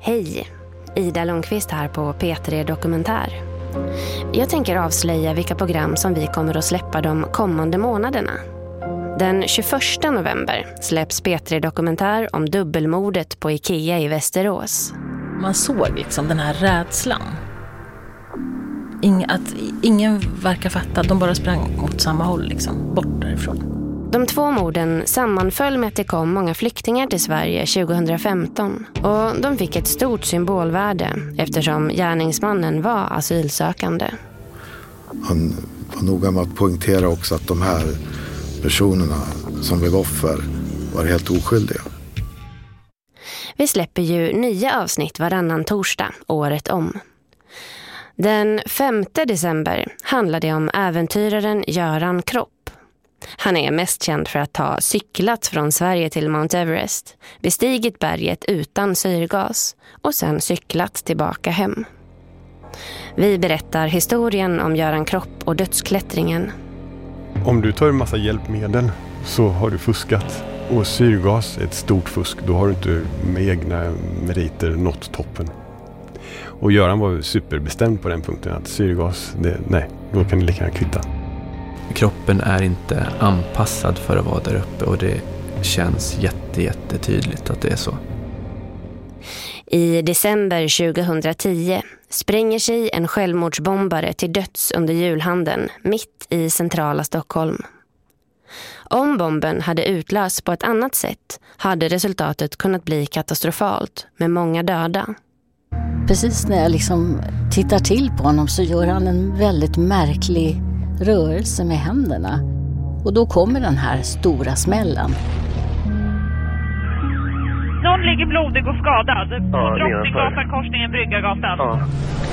Hej, Ida Lundqvist här på P3 Dokumentär. Jag tänker avslöja vilka program som vi kommer att släppa de kommande månaderna. Den 21 november släpps P3 Dokumentär om dubbelmordet på Ikea i Västerås. Man såg liksom den här rädslan. Att ingen verkar fatta, de bara sprang åt samma håll liksom, bort därifrån. De två morden sammanföll med att det kom många flyktingar till Sverige 2015 och de fick ett stort symbolvärde eftersom gärningsmannen var asylsökande. Han var noga med att poängtera också att de här personerna som blev offer var helt oskyldiga. Vi släpper ju nya avsnitt varannan torsdag året om. Den 5 december handlar det om äventyraren Göran Kropp. Han är mest känd för att ha cyklat från Sverige till Mount Everest, bestigit berget utan syrgas och sen cyklat tillbaka hem. Vi berättar historien om Göran Kropp och dödsklättringen. Om du tar en massa hjälpmedel så har du fuskat. Och syrgas är ett stort fusk. Då har du inte med egna meriter nått toppen. Och Göran var superbestämd på den punkten att syrgas, nej, då kan det lika gärna kvitta. Kroppen är inte anpassad för att vara där uppe och det känns jättetydligt att det är så. I december 2010 spränger sig en självmordsbombare till döds under julhandeln mitt i centrala Stockholm. Om bomben hade utlösts på ett annat sätt hade resultatet kunnat bli katastrofalt med många döda. Precis när jag liksom tittar till på honom så gör han en väldigt märklig rörelse med händerna. Och då kommer den här stora smällen. Någon ligger blodig och skadad. Drottninggatan, korsningen Bryggargatan. Ja.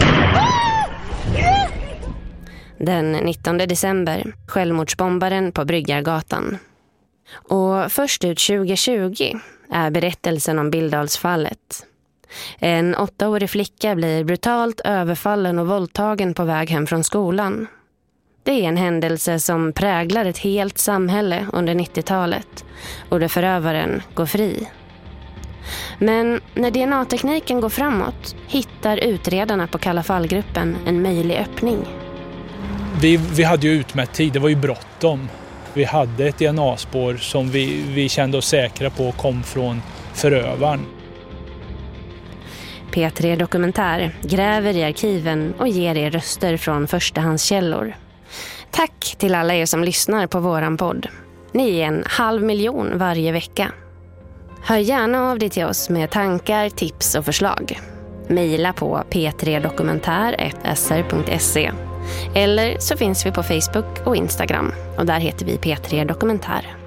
Den 19 december, självmordsbombaren på Bryggargatan. Och först ut 2020 är berättelsen om Billdalsfallet. En 8-årig flicka blir brutalt överfallen och våldtagen på väg hem från skolan. Det är en händelse som präglar ett helt samhälle under 90-talet och där förövaren går fri. Men när DNA-tekniken går framåt hittar utredarna på Kalla fallgruppen en möjlig öppning. Vi hade ju utmätt tid, det var ju bråttom. Vi hade ett DNA-spår som vi kände oss säkra på kom från förövaren. P3 Dokumentär gräver i arkiven och ger er röster från förstahandskällor. Tack till alla er som lyssnar på våran podd. Ni är 500 000 varje vecka. Hör gärna av dig till oss med tankar, tips och förslag. Maila på p3dokumentär@sr.se. Eller så finns vi på Facebook och Instagram och där heter vi P3 Dokumentär.